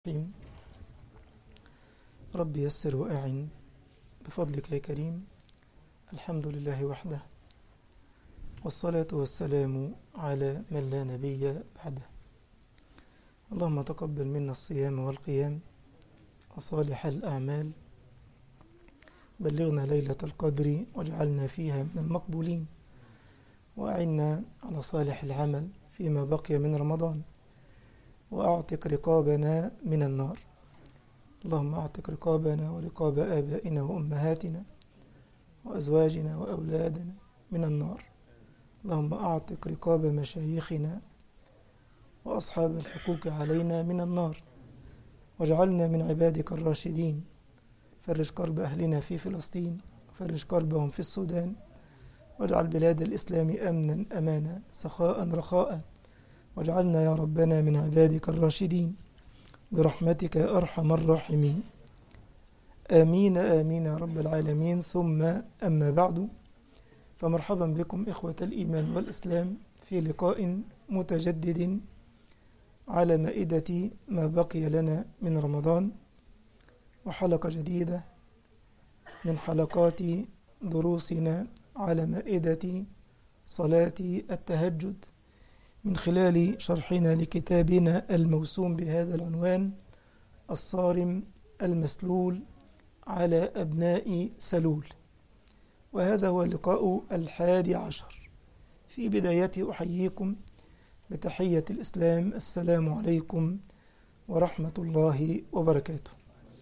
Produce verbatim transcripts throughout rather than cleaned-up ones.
الرحيم. رب يسر وأعن بفضلك يا كريم. الحمد لله وحده، والصلاة والسلام على من لا نبي بعده. اللهم تقبل منا الصيام والقيام وصالح الأعمال، بلغنا ليلة القدر واجعلنا فيها من المقبولين، وأعنا على صالح العمل فيما بقي من رمضان، وأعتق رقابنا من النار. اللهم أعتق رقابنا ورقاب آبائنا وأمهاتنا وأزواجنا وأولادنا من النار. اللهم أعتق رقاب مشايخنا وأصحاب الحقوق علينا من النار، واجعلنا من عبادك الراشدين. فرج كرب أهلنا في فلسطين، فرج كربهم في السودان، واجعل بلاد الإسلام أمنا أمانا سخاء رخاء، واجعلنا يا ربنا من عبادك الراشدين برحمتك يا أرحم الراحمين. آمين آمين يا رب العالمين. ثم أما بعد، فمرحبا بكم إخوة الإيمان والإسلام في لقاء متجدد على مائدة ما بقي لنا من رمضان، وحلقة جديدة من حلقات دروسنا على مائدة صلاة التهجد، من خلال شرحنا لكتابنا الموسوم بهذا العنوان: الصارم المسلول على أبناء سلول. وهذا هو اللقاء الحادي عشر. في بدايته أحييكم بتحية الإسلام: السلام عليكم ورحمة الله وبركاته.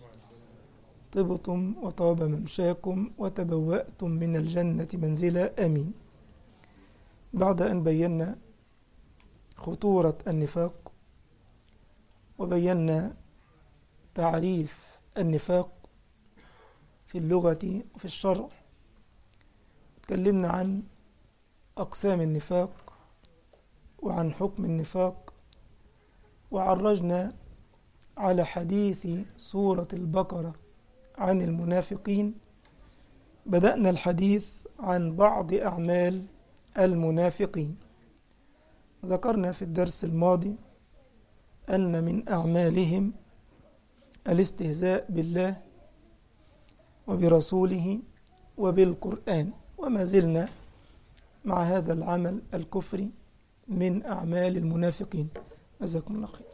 طبتم وطاب ممشاكم وتبوأتم من الجنة منزلا، آمين. بعد أن بينا خطورة النفاق وبينا تعريف النفاق في اللغة وفي الشرع، تكلمنا عن أقسام النفاق وعن حكم النفاق، وعرجنا على حديث سورة البقرة عن المنافقين. بدأنا الحديث عن بعض أعمال المنافقين. ذكرنا في الدرس الماضي أن من أعمالهم الاستهزاء بالله وبرسوله وبالقرآن، وما زلنا مع هذا العمل الكفري من أعمال المنافقين. جزاكم الله خير.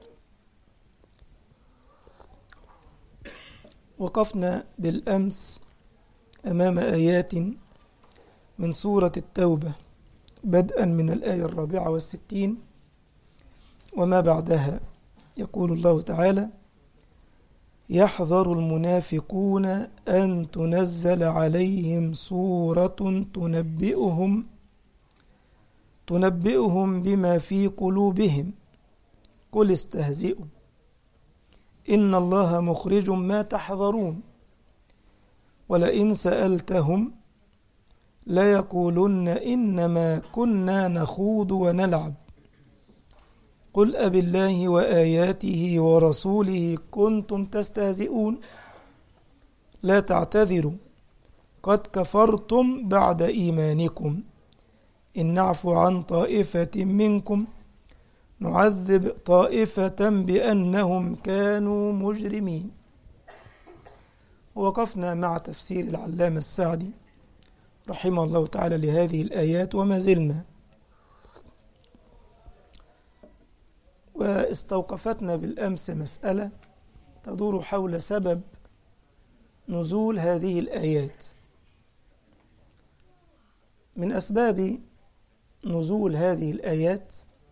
وقفنا بالأمس أمام آيات من سورة التوبة، بدءا من الآية الرابعة والستين وما بعدها. يقول الله تعالى: يحذر المنافقون أن تنزل عليهم سورة تنبئهم تنبئهم بما في قلوبهم قل استهزئوا إن الله مخرج ما تحذرون ولئن سألتهم ليقولن إنما كنا نخوض ونلعب قل أبالله وآياته ورسوله كنتم تستهزئون لا تعتذروا قد كفرتم بعد إيمانكم إن نعفو عن طائفة منكم نعذب طائفة بأنهم كانوا مجرمين. ووقفنا مع تفسير العلامة السعدي رحمه الله تعالى لهذه الآيات، وما زلنا، واستوقفتنا بالأمس مسألة تدور حول سبب نزول هذه الآيات. من أسباب نزول هذه الآيات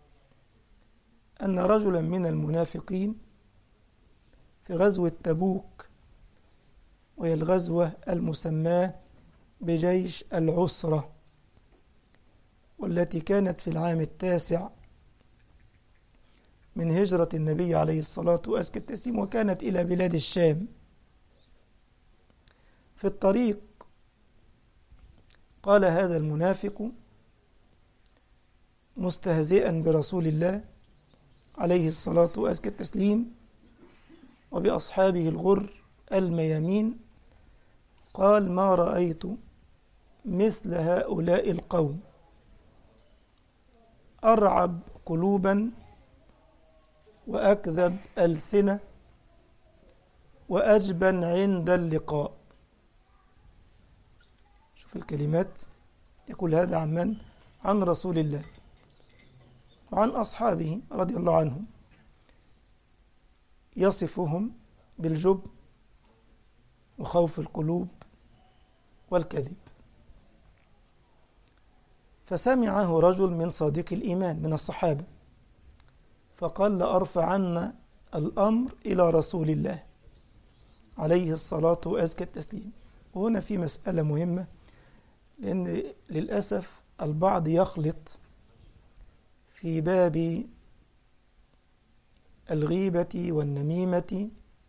أن رجلا من المنافقين في غزوة تبوك، وهي الغزوة المسماة بجيش العسرة، والتي كانت في العام التاسع من هجرة النبي عليه الصلاة والسلام، وكانت إلى بلاد الشام. في الطريق قال هذا المنافق مستهزئا برسول الله عليه الصلاة والسلام وبأصحابه الغر الميامين، قال: ما رأيت مثل هؤلاء القوم أرعب قلوبا وأكذب ألسنة وأجبن عند اللقاء. شوف الكلمات، يقول هذا عن من؟ عن رسول الله وعن أصحابه رضي الله عنهم، يصفهم بالجبن وخوف القلوب والكذب. فسمعه رجل من صادق الإيمان من الصحابة فقال لأرفعن الأمر إلى رسول الله عليه الصلاة وأزكى التسليم. وهنا في مسألة مهمة، لأن للأسف البعض يخلط في باب الغيبة والنميمة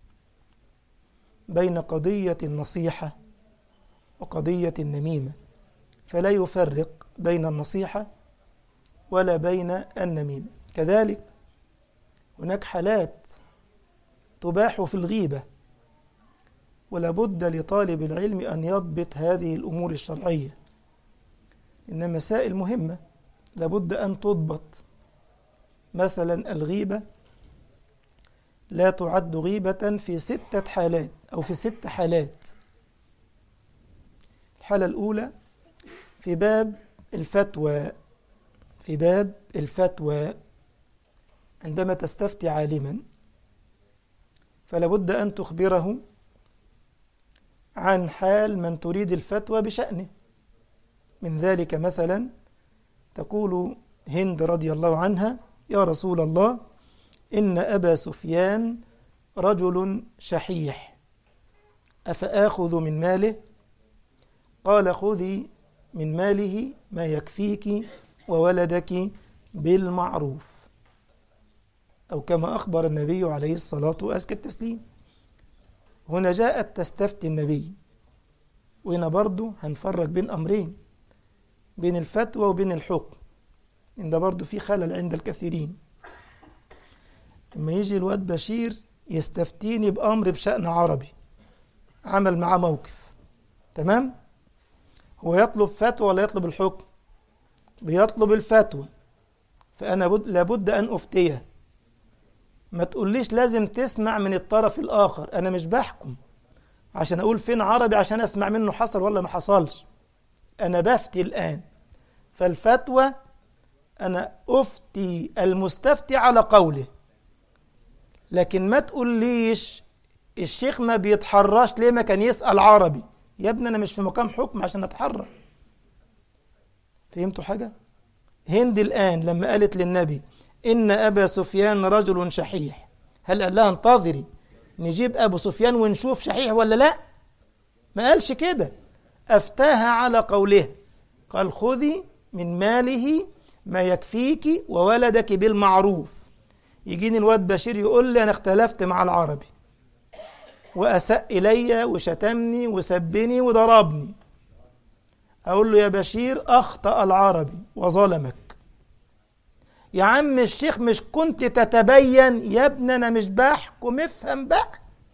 بين قضية النصيحة وقضية النميمة، فلا يفرق بين النصيحة ولا بين النميمة. كذلك هناك حالات تباح في الغيبة، ولا بد لطالب العلم أن يضبط هذه الأمور الشرعية، إن مسائل مهمة لابد أن تضبط. مثلا الغيبة لا تعد غيبة في ستة حالات أو في ست حالات. الحالة الأولى في باب الفتوى، في باب الفتوى عندما تستفتي عالما فلا بد أن تخبره عن حال من تريد الفتوى بشأنه. من ذلك مثلا تقول هند رضي الله عنها: يا رسول الله، إن أبا سفيان رجل شحيح، أفآخذ من ماله؟ قال: خذي من ماله ما يكفيك وولدك بالمعروف، أو كما أخبر النبي عليه الصلاة وأزكى التسليم. هنا جاءت تستفتي النبي، وهنا برضو هنفرق بين أمرين، بين الفتوى وبين الحكم، إن ده برضو في خلل عند الكثيرين. لما يجي الواد بشير يستفتيني بأمر بشأن عربي، عمل معاه موقف، تمام؟ هو يطلب فتوى ولا يطلب الحكم؟ بيطلب الفتوى، فأنا بد لابد أن أفتيه. ما تقوليش لازم تسمع من الطرف الآخر، أنا مش بحكم عشان أقول فين عربي عشان أسمع منه حصل ولا ما حصلش، أنا بفتي الآن. فالفتوى أنا أفتي المستفتي على قوله، لكن ما تقوليش الشيخ ما بيتحرش ليه، ما كان يسأل عربي. يا ابني أنا مش في مقام حكم عشان أتحرى. فهمتوا حاجة؟ هند الآن لما قالت للنبي إن أبا سفيان رجل شحيح، هل قال لها انتظري نجيب أبو سفيان ونشوف شحيح ولا لا؟ ما قالش كده، أفتاها على قوله، قال: خذي من ماله ما يكفيك وولدك بالمعروف. يجيني الواد بشير يقول لي أنا اختلفت مع العربي وأساء إلي وشتمني وسبني وضربني، أقول له: يا بشير أخطأ العربي وظلمك. يا عم الشيخ مش كنت تتبين؟ يا ابني أنا مش بحكم، افهم بقى.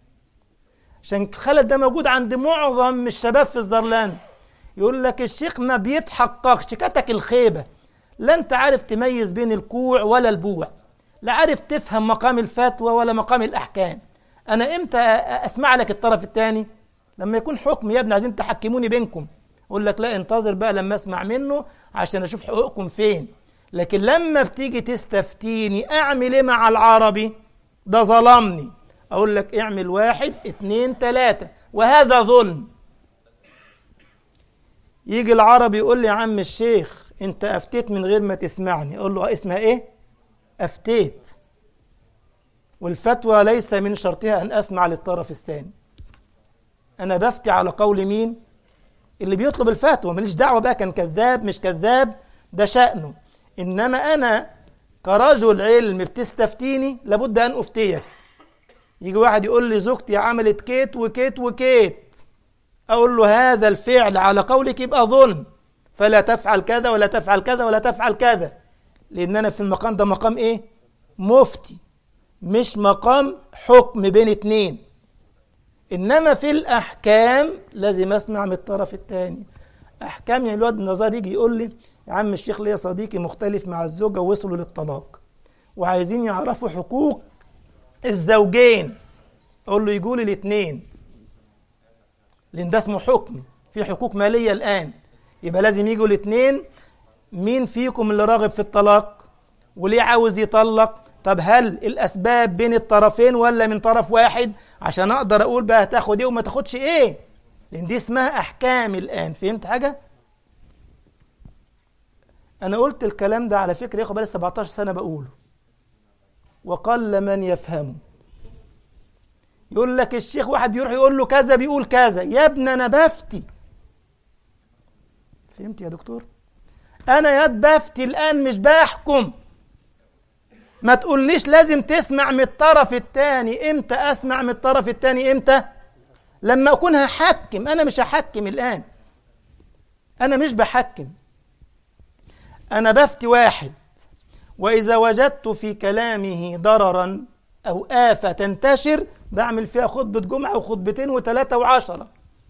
عشان خالد ده موجود عند معظم الشباب في الزرلان، يقول لك الشيخ ما بيتحققش، كتك الخيبة، لا انت عارف تميز بين الكوع ولا البوع، لا عارف تفهم مقام الفتوى ولا مقام الأحكام. أنا إمتى أسمع لك الطرف الثاني؟ لما يكون حكم، يا ابني عايزين تحكموني بينكم، أقول لك لا انتظر بقى لما أسمع منه عشان أشوف حقوقكم فين. لكن لما بتيجي تستفتيني أعمل إيه مع العربي؟ ده ظلمني، أقول لك اعمل واحد اتنين تلاتة، وهذا ظلم. يجي العربي يقول لي: يا عم الشيخ انت أفتيت من غير ما تسمعني. أقول له: اسمها إيه؟ أفتيت، والفتوى ليس من شرطها أن أسمع للطرف الثاني. أنا بفتي على قول مين؟ اللي بيطلب الفتوى، ماليش دعوة بقى كان كذاب مش كذاب، ده شأنه. إنما أنا كرجل علم بتستفتيني لابد أن أفتيك. يجي واحد يقول لي زوجتي عملت كيت وكيت وكيت، أقول له هذا الفعل على قولك يبقى ظلم، فلا تفعل كذا ولا تفعل كذا ولا تفعل كذا، لأن أنا في المقام ده مقام إيه؟ مفتي، مش مقام حكم بين اتنين. إنما في الأحكام لازم أسمع من الطرف الثاني. أحكام يعني الواد النظار يجي يقول لي: يا عم الشيخ ليا صديقي مختلف مع الزوجة ووصلوا للطلاق وعايزين يعرفوا حقوق الزوجين. أقول له يقول الاثنين، لأن ده اسمه حكم، في حقوق مالية الآن، يبقى لازم يجوا الاثنين. مين فيكم اللي راغب في الطلاق وليه عاوز يطلق؟ طب هل الأسباب بين الطرفين ولا من طرف واحد؟ عشان أقدر أقول بقى تاخد إيه وما تاخدش إيه، لأن دي اسمها أحكام الآن. فهمت حاجة؟ أنا قلت الكلام ده على فكرة يا أخو بقالي سبعتاشر سنة بقوله، وقل من يفهمه. يقول لك الشيخ واحد يروح يقول له كذا بيقول كذا. يا ابني أنا بفتي. فهمت يا دكتور؟ أنا ياد بفتي الآن مش بحكم. ما تقوليش لازم تسمع من الطرف الثاني. امتى أسمع من الطرف الثاني؟ امتى؟ لما أكون هحكم. أنا مش هحكم الآن، أنا مش بحكم، أنا بفتي واحد، وإذا وجدت في كلامه ضررا أو آفة تنتشر بعمل فيها خطبة جمعة وخطبتين وثلاثة وعشرة.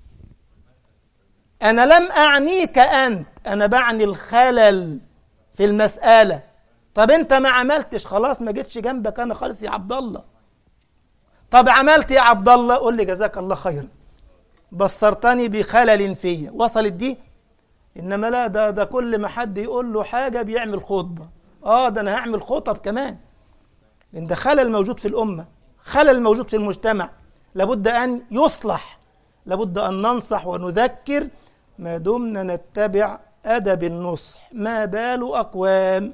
أنا لم أعنيك أنت، أنا بعني الخلل في المسألة. طب أنت ما عملتش، خلاص ما جيتش جنبك أنا خالص يا عبد الله. طب عملت يا عبد الله، قول لي جزاك الله خيرا، بصرتني بخلل فيا. وصلت دي؟ إنما لا، ده ده كل ما حد يقول له حاجة بيعمل خطبة. آه ده أنا هعمل خطب كمان، لأن ده خلل موجود في الأمة، خلل موجود في المجتمع، لابد أن يصلح، لابد أن ننصح ونذكر ما دمنا نتبع أدب النصح. ما بال أقوام؟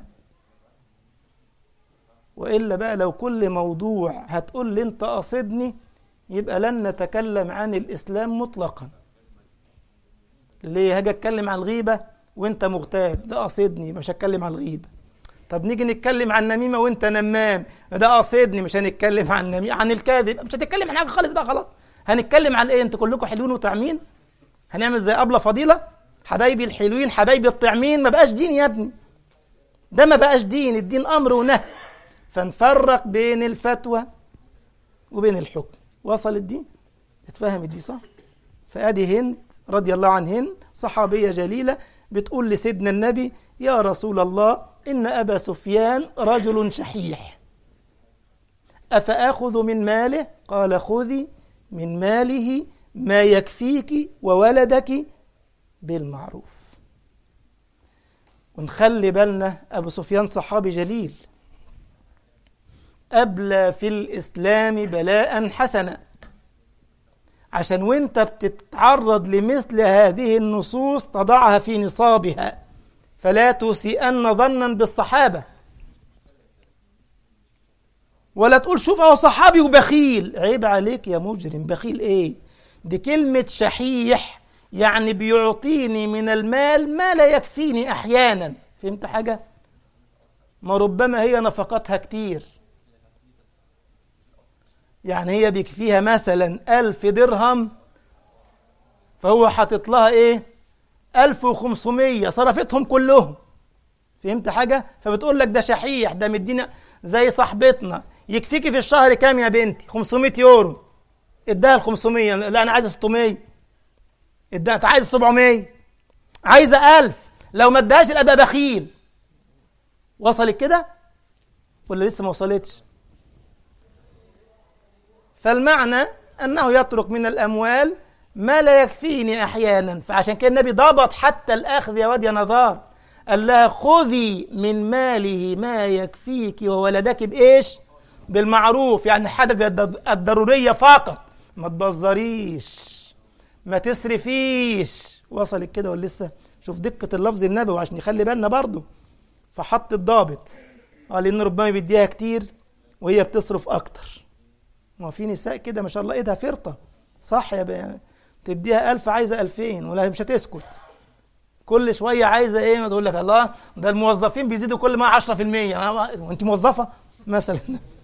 وإلا بقى لو كل موضوع هتقول لي أنت قصدني، يبقى لن نتكلم عن الإسلام مطلقا. ليه هاجي أتكلم عن الغيبة وأنت مغتاب؟ ده قصدني، مش هتكلم عن الغيبة. طب نيجي نتكلم عن النميمة وأنت نمام، ده قصدني، مش هنتكلم عن النميمة. عن الكاذب مش هتتكلم عن حاجة خالص بقى، خلاص. هنتكلم عن إيه؟ أنتوا كلكم حلوين وطعمين، هنعمل زي أبلة فضيلة، حبايبي الحلوين حبايبي الطعمين. ما بقاش دين يا ابني، ده ما بقاش دين. الدين أمر ونهي، فنفرق بين الفتوى وبين الحكم. وصلت دي؟ اتفهمت دي صح؟ فأدي هند رضي الله عن هند، صحابية جليلة، بتقول لسيدنا النبي: يا رسول الله، إن أبا سفيان رجل شحيح، أفأخذ من ماله؟ قال: خذي من ماله ما يكفيك وولدك بالمعروف. ونخلي بالنا، أبو سفيان صحابي جليل، أبلى في الإسلام بلاء حسنا، عشان وانت بتتعرض لمثل هذه النصوص تضعها في نصابها، فلا تسيئن ظنا بالصحابة، ولا تقول شوف اهو صحابي وبخيل. عيب عليك يا مجرم، بخيل ايه؟ دي كلمة شحيح يعني بيعطيني من المال ما لا يكفيني أحيانا. فهمت حاجة؟ ما ربما هي نفقتها كتير، يعني هي بيكفيها مثلا ألف درهم، فهو حاطط لها ايه؟ ألف وخمسمية، صرفتهم كلهم. فهمت حاجة؟ فبتقول لك ده شحيح، ده مدينا. زي صاحبتنا، يكفيكي في الشهر كام يا بنتي؟ خمسمية يورو. اداها ال خمسمية، لا انا عايزه ستمية. اداها، انت عايز سبعمية، عايزه ألف. لو ما اداهاش الابقى بخيل. وصلت كده ولا لسه ما وصلتش؟ فالمعنى أنه يترك من الأموال ما لا يكفيني أحيانا. فعشان كده النبي ضبط حتى الأخذ يا واد يا نظار، قال لها: خذي من ماله ما يكفيك وولدك بإيش؟ بالمعروف، يعني حاجة الضرورية فقط، ما تبذريش، ما تسرفيش. وصلت كده ولا لسه؟ شوف دقة اللفظ النبوي عشان يخلي بالنا برضه. فحط الضابط، قال إن ربما بيديها كتير وهي بتصرف أكتر. ما في نساء كده ما شاء الله ايدها فرطة، صح يا بقى؟ تديها ألف عايزة ألفين، ولا مش هتسكت، كل شوية عايزة ايه؟ ما تقول لك الله ده الموظفين بيزيدوا كل ما عشرة في المية، وانت موظفة مثلا.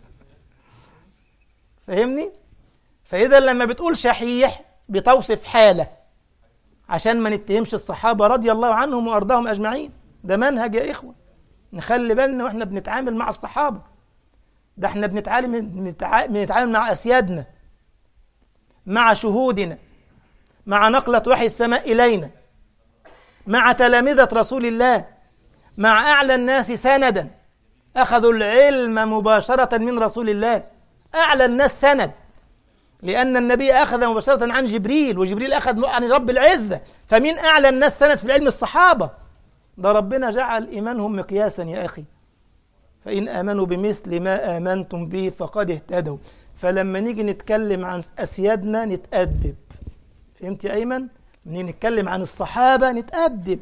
فهمني؟ فإذا لما بتقول شحيح بتوصف حالة، عشان ما نتهمش الصحابة رضي الله عنهم وأرضاهم أجمعين. ده منهج يا إخوة، نخلي بالنا واحنا بنتعامل مع الصحابة. ده احنا بنتعامل بنتعامل مع أسيادنا، مع شهودنا، مع نقلة وحي السماء إلينا، مع تلامذة رسول الله، مع أعلى الناس سندا، أخذوا العلم مباشرة من رسول الله، أعلى الناس سند. لأن النبي أخذ مباشرة عن جبريل، وجبريل أخذ عن رب العزة. فمين أعلى الناس سند في العلم؟ الصحابة. ده ربنا جعل إيمانهم مقياسا يا أخي، فإن آمنوا بمثل ما آمنتم به فقد اهتدوا. فلما نيجي نتكلم عن أسيادنا نتأدب. فهمت يا أيمن؟ نيجي نتكلم عن الصحابة نتأدب.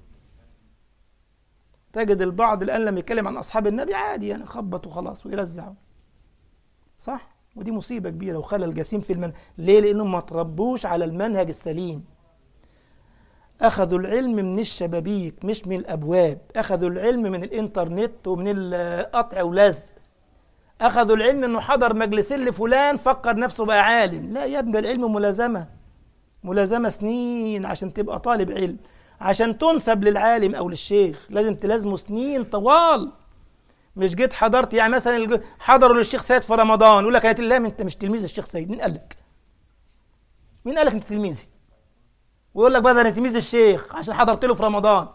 تجد البعض الآن لما يتكلم عن أصحاب النبي عادي يعني خبط وخلاص ويرزعوا، صح؟ ودي مصيبة كبيرة وخلل جسيم في المنهج. ليه؟ لأنهم ما تربوش على المنهج السليم. أخذوا العلم من الشبابيك مش من الأبواب، أخذوا العلم من الإنترنت ومن القطع ولزق. أخذوا العلم أنه حضر مجلسين لفلان فكر نفسه بقى عالم. لا يا ابني، العلم ملازمة، ملازمة سنين عشان تبقى طالب علم. عشان تنسب للعالم أو للشيخ لازم تلازمه سنين طوال. مش جيت حضرت يعني مثلا حضروا للشيخ سيد في رمضان يقول لك يا لا انت مش تلميذ الشيخ سيد. مين قال لك؟ مين قال لك انت تلميذي؟ ويقول لك بقى انا تلميذ الشيخ عشان حضرت له في رمضان.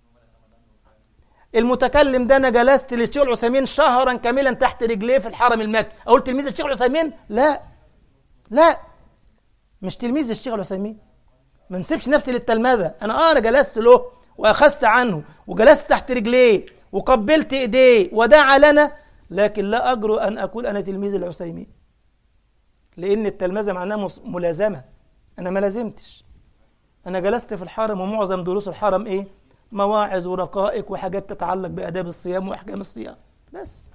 المتكلم ده انا جلست للشيخ العثيمين شهرا كاملا تحت رجليه في الحرم المكي، اقول تلميذ الشيخ العثيمين؟ لا لا، مش تلميذ الشيخ العثيمين. ما نسيبش نفسي للتلمذه. انا اه انا جلست له واخذت عنه وجلست تحت رجليه وقبلت ايديه ودعا لنا، لكن لا اجرؤ ان اقول انا تلميذ العثيمين، لان التلمذه معناها ملازمه. انا ما لازمتش، انا جلست في الحرم ومعظم دروس الحرم ايه؟ مواعظ ورقائق وحاجات تتعلق باداب الصيام واحكام الصيام بس.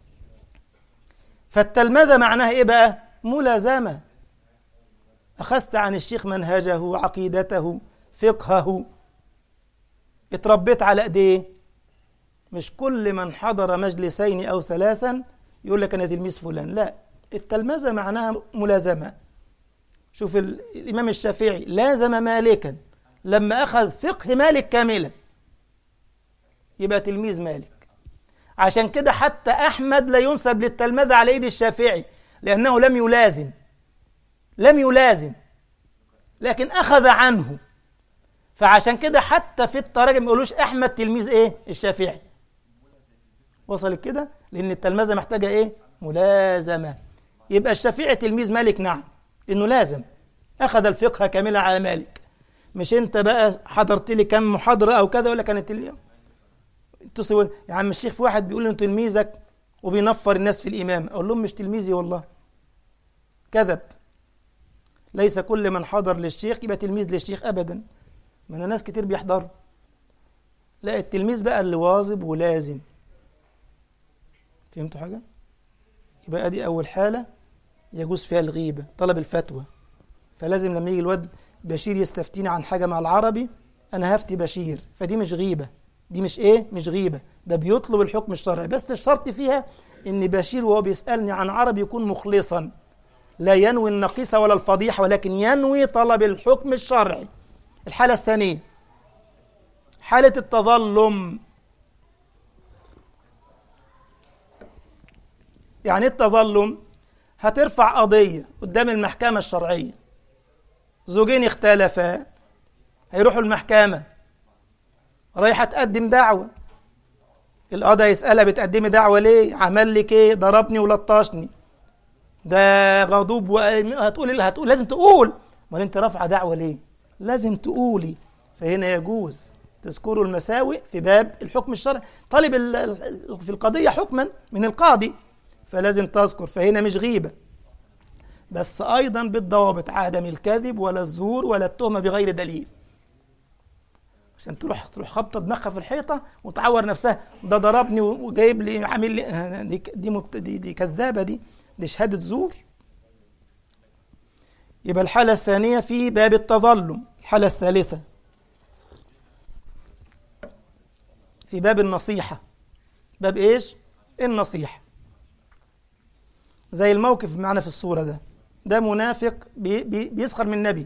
فالتلمذه معناها ايه بقى؟ ملازمه. اخذت عن الشيخ منهجه، عقيدته، فقهه، اتربيت على ايديه. مش كل من حضر مجلسين أو ثلاثا يقول لك أنا تلميذ فلان. لا، التلمذة معناها ملازمة. شوف الإمام الشافعي لازم مالكا لما أخذ فقه مالك كاملا يبقى تلميذ مالك. عشان كده حتى أحمد لا ينسب للتلمذة على إيد الشافعي لأنه لم يلازم لم يلازم لكن أخذ عنه. فعشان كده حتى في التراجم ما يقولوش أحمد تلميذ إيه؟ الشافعي. وصلت كده؟ لأن التلمذة محتاجة إيه؟ ملازمة. يبقى الشافعي تلميذ مالك نعم، لأنه لازم أخذ الفقه كاملا على مالك. مش أنت بقى حضرت لي كم محاضرة أو كذا ولا كانت اليوم تصل يا عم الشيخ في واحد بيقول له تلميذك وبينفر الناس في الإمام، أقول لهم مش تلميذي والله، كذب. ليس كل من حضر للشيخ يبقى تلميذ للشيخ أبدا، ما أنا ناس كتير بيحضروا. لا، التلميذ بقى اللي واظب ولازم. فهمتوا حاجة؟ يبقى دي أول حالة يجوز فيها الغيبة، طلب الفتوى. فلازم لما يجي الواد بشير يستفتيني عن حاجة مع العربي أنا هفتي بشير، فدي مش غيبة. دي مش إيه؟ مش غيبة، ده بيطلب الحكم الشرعي. بس الشرط فيها إن بشير وهو بيسألني عن عربي يكون مخلصا، لا ينوي النقيصة ولا الفضيحة، ولكن ينوي طلب الحكم الشرعي. الحالة الثانية حالة التظلم. يعني التظلم هترفع قضية قدام المحكمة الشرعية، زوجين اختلفا هيروحوا المحكمة، رايحة تقدم دعوة. القاضي يسألها بتقدمي دعوة ليه؟ عمل لك ايه؟ ضربني ولطشني، ده غضوب. وهتقول هتقول لازم تقول، ما انت رافعة دعوة ليه؟ لازم تقولي. فهنا يجوز تذكروا المساوئ في باب الحكم الشرعي. طالب في القضية حكما من القاضي فلازم تذكر، فهنا مش غيبة، بس أيضا بالضوابط: عدم الكذب ولا الزور ولا التهمة بغير دليل، عشان تروح تروح خبطة دماغها في الحيطة وتعور نفسها. ده ضربني وجايب لي عامل لي دي دي, دي, دي كذابة، دي دي شهادة زور. يبقى الحالة الثانية في باب التظلم. الحالة الثالثة في باب النصيحة. باب إيش؟ النصيحة. زي الموقف معنا في الصورة ده ده منافق بي بي بيسخر من النبي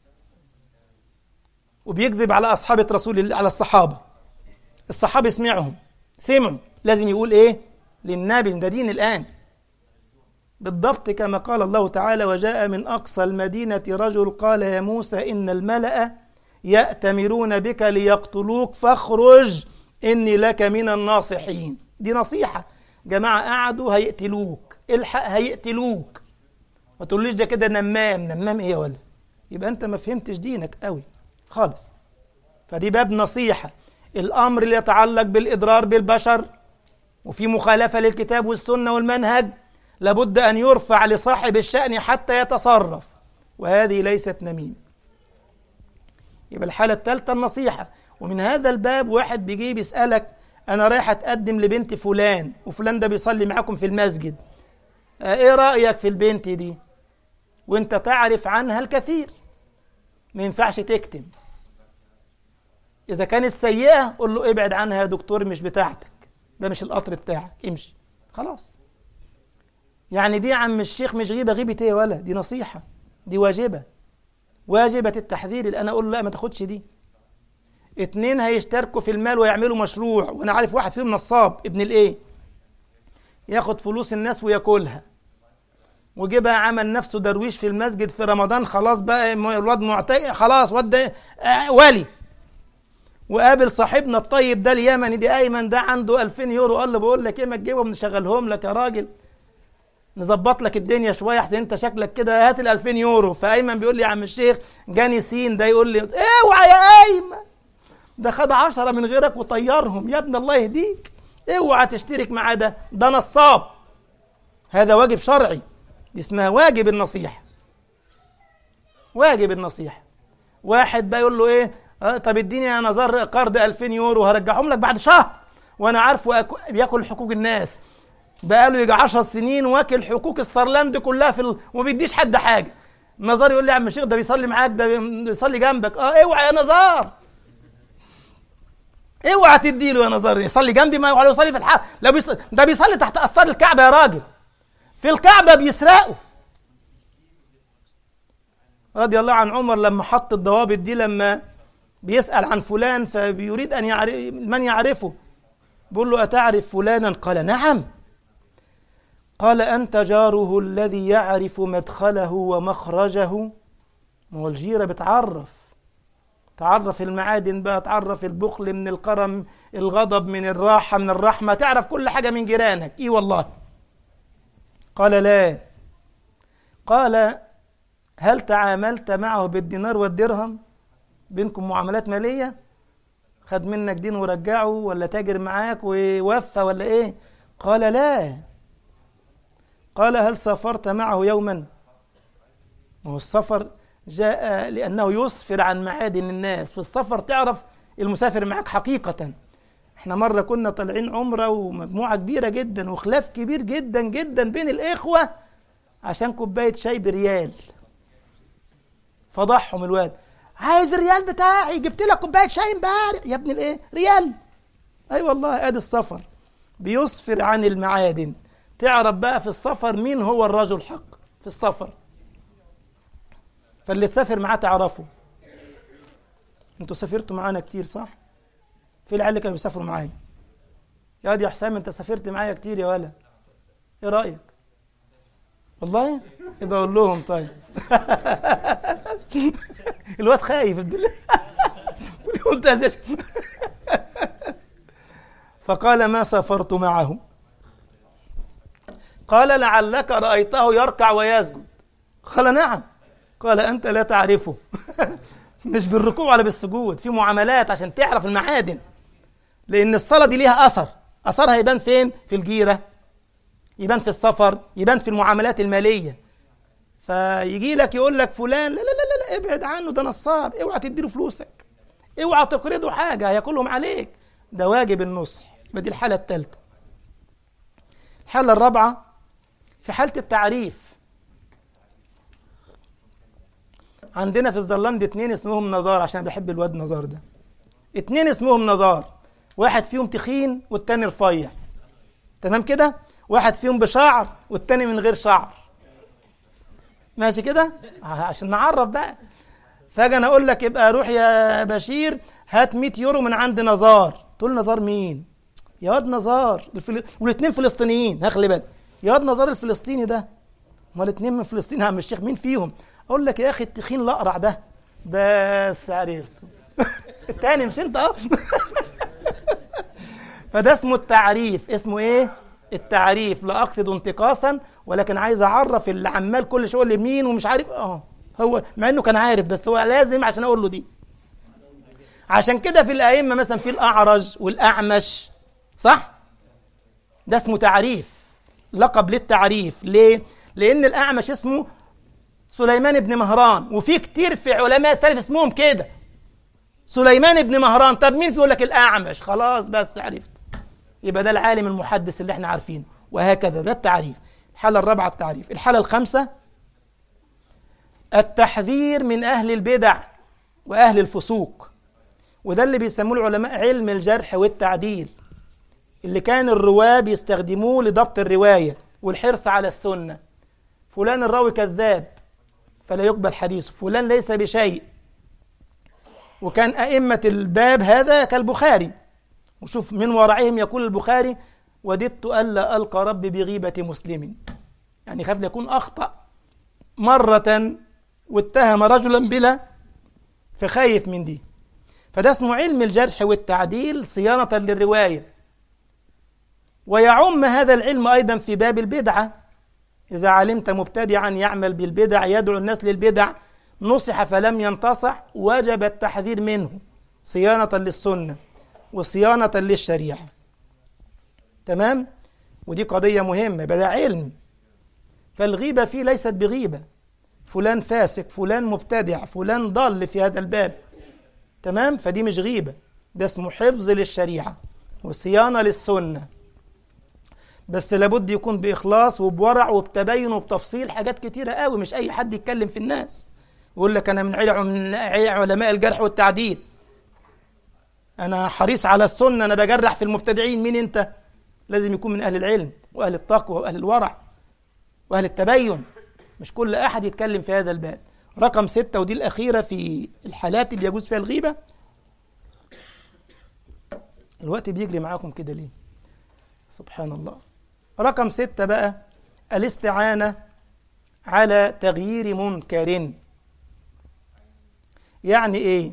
وبيكذب على أصحاب رسول الله، على الصحابة. الصحابة يسمعهم سمعوا، لازم يقول إيه للنبي؟ ده دين الآن بالضبط كما قال الله تعالى: وجاء من أقصى المدينة رجل قال يا موسى إن الملأ يأتمرون بك ليقتلوك فاخرج إني لك من الناصحين. دي نصيحة. جماعة قعدوا هيقتلوك، الحق هيقتلوك، ما تقوليش ده كده نمام. نمام ايه يا ولا؟ يبقى انت ما فهمتش دينك قوي خالص. فدي باب نصيحة. الامر اللي يتعلق بالاضرار بالبشر وفي مخالفة للكتاب والسنة والمنهج لابد ان يرفع لصاحب الشأن حتى يتصرف، وهذه ليست نميمة. يبقى الحالة الثالثة النصيحة. ومن هذا الباب واحد بيجي بيسألك انا رايح اتقدم لبنت فلان وفلان ده بيصلي معاكم في المسجد، اه ايه رأيك في البنت دي؟ وانت تعرف عنها الكثير، ما ينفعش تكتم. اذا كانت سيئة قل له ابعد عنها يا دكتور، مش بتاعتك، ده مش القطر بتاعك، امشي خلاص. يعني دي عم الشيخ مش غيبة. غيبة ايه ولا؟ دي نصيحة، دي واجبة، واجبة التحذير. اللي انا اقول له لا ما تاخدش دي. اتنين هيشتركوا في المال ويعملوا مشروع، وانا عارف واحد فيهم نصاب ابن الايه، ياخد فلوس الناس وياكلها، وجي بقى عمل نفسه درويش في المسجد في رمضان، خلاص بقى الواد معتق، خلاص واد آه ولي. وقابل صاحبنا الطيب ده اليمني دي ايمن ده عنده ألفين يورو، قال له بقول لك ايه ما تجيبهم نشغلهم لك يا راجل، نظبط لك الدنيا شويه احسن انت شكلك كده، هات ال ألفين يورو. فايمن بيقول لي يا عم الشيخ جاني سين ده يقول لي اوعى يا ايمن، ده خد عشرة من غيرك وطيرهم يا ابن الله يهديك، اوعى تشترك معاه، ده ده نصاب. هذا واجب شرعي، دي اسمها واجب النصيحة. واجب النصيحة. واحد بقى يقول له ايه اه طب اديني انا نظر قرض ألفين يورو هرجعهم لك بعد شهر، وانا عارفه أك... بياكل حقوق الناس بقاله يجي عشر سنين واكل حقوق السرلاند كلها في ال... وما بيديش حد حاجه. نظار يقول لي يا عم الشيخ ده بيصلي معاك، ده بيصلي جنبك، اه اوعى يا نظار، اوعى تديله يا نظار يصلي جنبي، ما يوعى يصلي في الحرم، لا بيصلي ده بيصلي تحت اسطار الكعبه يا راجل، في الكعبه بيسرقوا. رضي الله عن عمر لما حط الضوابط دي، لما بيسأل عن فلان فبيريد أن يعرف من يعرفه، بيقول له أتعرف فلانا؟ قال نعم. قال أنت جاره الذي يعرف مدخله ومخرجه. ما هو الجيرة بتعرف، تعرف المعادن بقى، تعرف البخل من الكرم، الغضب من الراحة من الرحمة، تعرف كل حاجة من جيرانك. إيه والله. قال لا. قال هل تعاملت معه بالدينار والدرهم؟ بينكم معاملات مالية؟ خد منك دين ورجعه، ولا تاجر معاك ووفى ولا ايه؟ قال لا. قال هل سافرت معه يوما؟ وهو السفر جاء لأنه يسفر عن معادن الناس، في السفر تعرف المسافر معك حقيقة. احنا مرة كنا طالعين عمرة ومجموعة كبيرة جدا وخلاف كبير جدا جدا بين الإخوة عشان كوباية شاي بريال. فضحهم الواد، عايز الريال بتاعي، جبت لك كوبايه شاي امبارح يا ابن الايه ريال. اي أيوة والله. ادي السفر بيسفر عن المعادن. تعرف بقى في السفر مين هو الرجل حق في السفر، فاللي سافر معاه تعرفه. انتوا سافرتوا معانا كتير صح؟ في العيال اللي كانوا بيسافروا معايا، يا واد يا حسام انت سافرت معايا كتير يا ولا، ايه رايك؟ والله يبقى اقول لهم طيب. الواد خايف فقال ما سافرت معه. قال لعلك رأيته يركع ويسجد. قال نعم. قال أنت لا تعرفه. مش بالركوع ولا بالسجود، في معاملات عشان تعرف المعادن، لأن الصلاة دي ليها أثر. أثرها يبان فين؟ في الجيرة، يبان في السفر، يبان في المعاملات المالية. فيجي لك يقول لك فلان لا لا لا لا ابعد عنه ده نصاب، اوعى تديله فلوسك، اوعى تقرضه حاجة هياكلهم عليك، ده واجب النصح. بدي الحالة الثالثة. الحالة الرابعة في حالة التعريف. عندنا في الزرلاند اتنين اسمهم نزار، عشان بحب الواد نزار ده. اتنين اسمهم نزار، واحد فيهم تخين والتاني رفيع، تمام كده؟ واحد فيهم بشعر والتاني من غير شعر، ماشي كده؟ عشان نعرف بقى. فاجي انا اقول لك يبقى روح يا بشير هات مية يورو من عند نزار، تقول نزار مين؟ يا واد نزار الفل... والاثنين فلسطينيين، هخلي بالك، يا واد نزار الفلسطيني ده، ما الاثنين من فلسطين، يا عم الشيخ مين فيهم؟ اقول لك يا اخي التخين الاقرع ده، بس عرفته. الثاني مش انت اه. فده اسمه التعريف. اسمه ايه؟ التعريف، لا أقصد انتقاصا، ولكن عايز أعرف اللي عمال كل شوية يقول لي مين ومش عارف. اه هو مع إنه كان عارف، بس هو لازم عشان أقول له دي. عشان كده في الأئمة مثلا في الأعرج والأعمش، صح؟ ده اسمه تعريف، لقب للتعريف. ليه؟ لأن الأعمش اسمه سليمان بن مهران، وفي كتير في علماء السلف اسمهم كده سليمان بن مهران. طب مين في يقول لك الأعمش؟ خلاص بس عرفت، يبقى ده العالم المحدث اللي احنا عارفينه. وهكذا ده التعريف. الحالة الرابعة التعريف. الحالة الخامسة التحذير من أهل البدع وأهل الفسوق، وده اللي بيسموه العلماء علم الجرح والتعديل، اللي كان الرواه بيستخدموه لضبط الرواية والحرص على السنة. فلان الراوي كذاب فلا يقبل حديثه، فلان ليس بشيء. وكان أئمة الباب هذا كالبخاري، وشوف من ورعهم يقول البخاري: وددت ألا ألقى ربي بغيبة مسلم، يعني خاف يكون أخطأ مرة واتهم رجلا بلا، فخايف من دي. فده اسمه علم الجرح والتعديل صيانة للرواية. ويعم هذا العلم أيضا في باب البدعة. إذا علمت مبتدعا يعمل بالبدع يدعو الناس للبدع، نصح فلم ينتصح، وجب التحذير منه صيانة للسنة وصيانة للشريعة. تمام؟ ودي قضية مهمة، بدأ علم. فالغيبة فيه ليست بغيبة، فلان فاسق، فلان مبتدع، فلان ضل في هذا الباب. تمام؟ فدي مش غيبة، ده اسمه حفظ للشريعة وصيانة للسنة. بس لابد يكون بإخلاص وبورع وبتبين وبتفصيل حاجات كتيرة قوي. مش أي حد يتكلم في الناس يقول لك أنا من علماء الجرح والتعديل، أنا حريص على السنة، أنا بجرح في المبتدعين. مين أنت؟ لازم يكون من أهل العلم وأهل التقوى وأهل الورع وأهل التبين. مش كل أحد يتكلم في هذا الباب. رقم ستة، ودي الأخيرة في الحالات اللي يجوز فيها الغيبة. الوقت بيجري معاكم كده ليه؟ سبحان الله. رقم ستة بقى الاستعانة على تغيير منكر. يعني إيه؟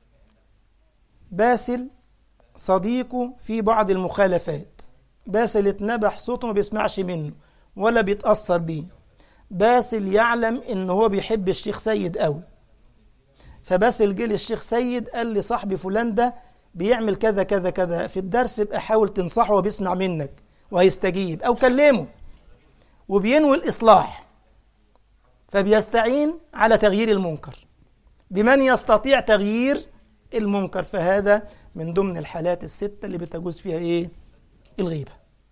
باسل صديقه في بعض المخالفات، باسل اتنبح صوته ما بيسمعش منه ولا بيتأثر بيه. باسل يعلم إن هو بيحب الشيخ سيد قوي، فباسل جه للشيخ سيد قال لي صاحبي فلان ده بيعمل كذا كذا كذا في الدرس، بقى حاول تنصحه وبيسمع منك وهيستجيب، أو كلمه وبينوي الإصلاح. فبيستعين على تغيير المنكر بمن يستطيع تغيير المنكر. فهذا من ضمن الحالات الستة اللي بتجوز فيها إيه؟ الغيبة.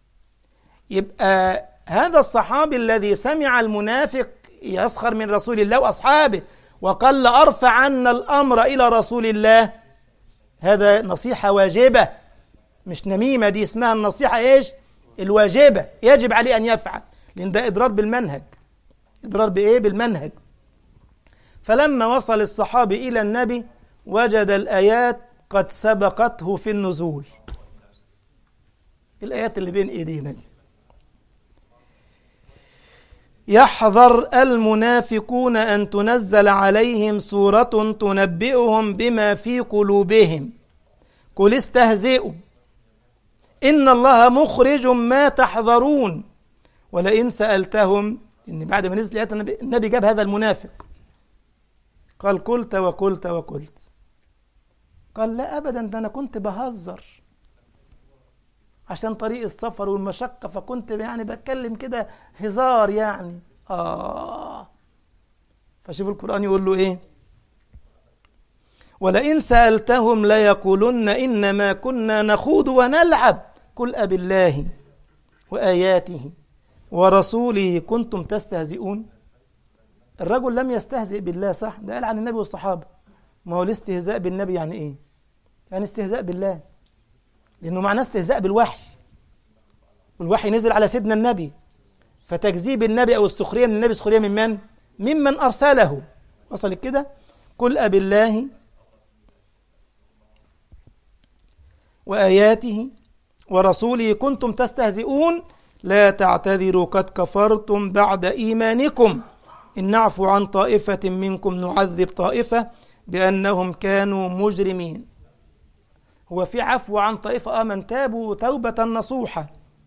يبقى هذا الصحابي الذي سمع المنافق يسخر من رسول الله وأصحابه وقال أرفع عنا الأمر إلى رسول الله، هذا نصيحة واجبة مش نميمة. دي اسمها النصيحة إيش؟ الواجبة، يجب عليه أن يفعل، لأن ده إضرار بالمنهج. إضرار بإيه؟ بالمنهج. فلما وصل الصحابي إلى النبي وجد الآيات قد سبقته في النزول. الآيات اللي بين إيدينا دي: يحذر المنافقون أن تنزل عليهم سورة تنبئهم بما في قلوبهم قل استهزئوا إن الله مخرج ما تحذرون ولئن سألتهم. إن بعد ما نزل آيات النبي جاب هذا المنافق قال قلت وقلت وقلت، قال لا أبدا، ده أنا كنت بهزر عشان طريق السفر والمشقة، فكنت يعني بتكلم كده هزار يعني. آه فشوف القرآن يقول له إيه؟ ولئن سألتهم ليقولن إنما كنا نخوض ونلعب قل أب الله وآياته ورسوله كنتم تستهزئون. الرجل لم يستهزئ بالله، صح؟ ده قال عن النبي والصحابة. ما هو الاستهزاء بالنبي يعني إيه؟ يعني استهزاء بالله، لأنه معناه استهزاء بالوحي، والوحي نزل على سيدنا النبي. فتكذيب النبي أو السخرية من النبي سخرية من من؟ ممن أرسله. وصل كده؟ قل أب الله وآياته ورسوله كنتم تستهزئون لا تعتذروا قد كفرتم بعد إيمانكم إن نعفو عن طائفة منكم نعذب طائفة بأنهم كانوا مجرمين. هو في عفو عن طائفة آمن تابوا توبة نصوحة،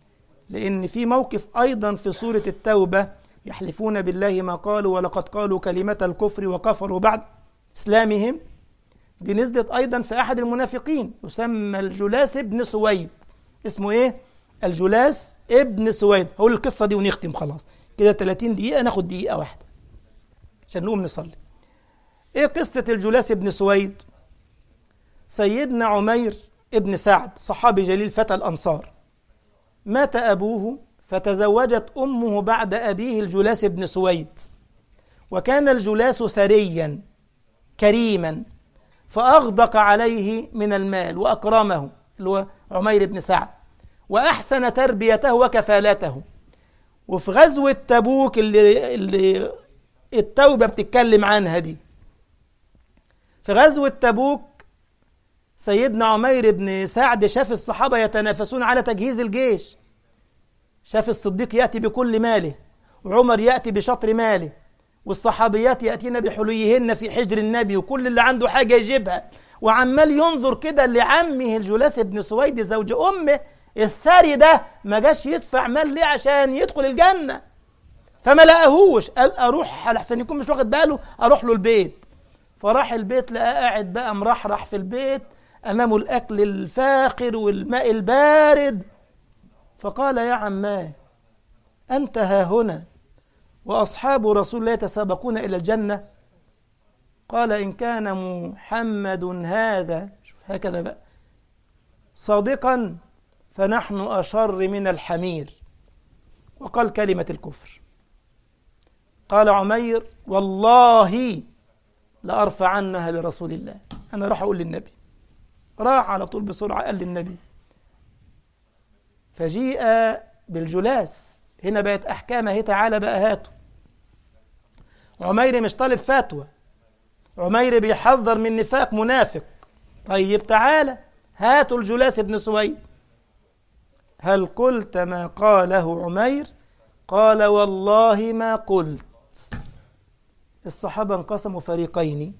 لأن في موقف أيضا في سورة التوبة يحلفون بالله ما قالوا ولقد قالوا كلمة الكفر وكفروا بعد إسلامهم. دي نزلت أيضا في أحد المنافقين يسمى الجلاس ابن سويد. اسمه إيه؟ الجلاس ابن سويد. هقول القصة دي ونختم خلاص كده ثلاثين دقيقة، ناخد دقيقة واحدة عشان نقوم نصلي. إيه قصة الجلاس ابن سويد؟ سيدنا عمير ابن سعد صحابي جليل فتى الأنصار، مات أبوه فتزوجت أمه بعد أبيه الجلاس ابن سويد، وكان الجلاس ثريا كريما فأغدق عليه من المال وأكرمه اللي هو عمير بن سعد، وأحسن تربيته وكفالته. وفي غزوة تبوك اللي, اللي التوبة بتتكلم عنها دي، في غزوة تبوك سيدنا عمير بن سعد شاف الصحابة يتنافسون على تجهيز الجيش، شاف الصديق يأتي بكل ماله، وعمر يأتي بشطر ماله، والصحابيات يأتين بحليهن في حجر النبي، وكل اللي عنده حاجة يجيبها، وعمال ينظر كده لعمه الجلاس بن سويد زوج أمه الثري ده ما جاش يدفع مال ليه عشان يدخل الجنة، فما لقاهوش. قال أروح لحسن يكون مش واخد باله، أروح له البيت. فراح البيت لقاه قاعد بقى مرحرح في البيت أمامه الأكل الفاخر والماء البارد. فقال يا عماه أنت ها هنا وأصحاب رسول الله يتسابقون إلى الجنة؟ قال إن كان محمد هذا شوف هكذا بقى صادقا فنحن أشر من الحمير، وقال كلمة الكفر. قال عمير والله لأرفعنها لرسول الله، أنا راح أقول للنبي. راح على طول بسرعة قال للنبي، فجيء بالجلاس. هنا بقت أحكام اهي، تعالى بقى هاتوا. عمير مش طالب فتوى، عمير بيحذر من نفاق منافق. طيب تعالى هاتوا الجلاس بن سويد. هل قلت ما قاله عمير؟ قال والله ما قلت. الصحابة انقسموا فريقين،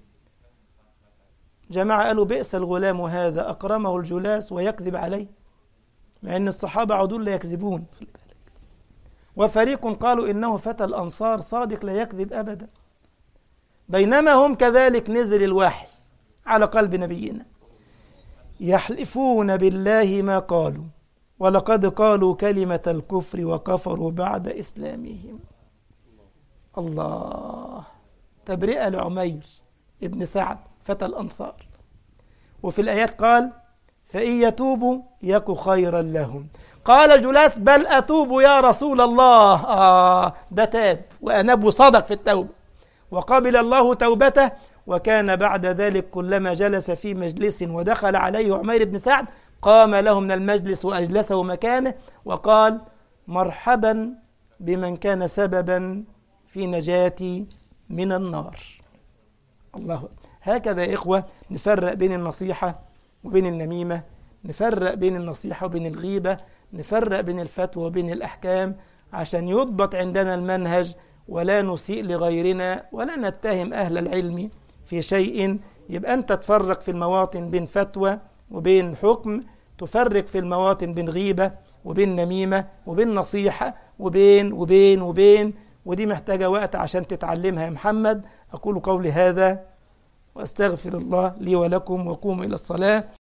جماعة قالوا بئس الغلام هذا أكرمه الجلاس ويكذب عليه، مع أن الصحابة عدول لا يكذبون، وفريق قالوا إنه فتى الأنصار صادق لا يكذب أبدا. بينما هم كذلك نزل الوحي على قلب نبينا يحلفون بالله ما قالوا ولقد قالوا كلمة الكفر وكفروا بعد إسلامهم. الله، تبرئة لعمير ابن سعد فتى الأنصار. وفي الآيات قال فإن يتوبوا يك خيرا لهم. قال جلاس بل أتوب يا رسول الله. آه ده تاب وأناب وصدق في التوبة وقبل الله توبته. وكان بعد ذلك كلما جلس في مجلس ودخل عليه عمير بن سعد قام له من المجلس وأجلسه مكانه وقال مرحبا بمن كان سببا في نجاتي من النار. الله. هكذا يا إخوة نفرق بين النصيحة وبين النميمة، نفرق بين النصيحة وبين الغيبة، نفرق بين الفتوى وبين الأحكام، عشان يضبط عندنا المنهج ولا نسيء لغيرنا ولا نتهم أهل العلم في شيء. يبقى أنت تفرق في المواطن بين فتوى وبين حكم، تفرق في المواطن بين غيبة وبين نميمة وبين نصيحة وبين وبين وبين ودي محتاجة وقت عشان تتعلمها يا محمد. أقول قولي هذا وأستغفر الله لي ولكم وقوموا إلى الصلاة.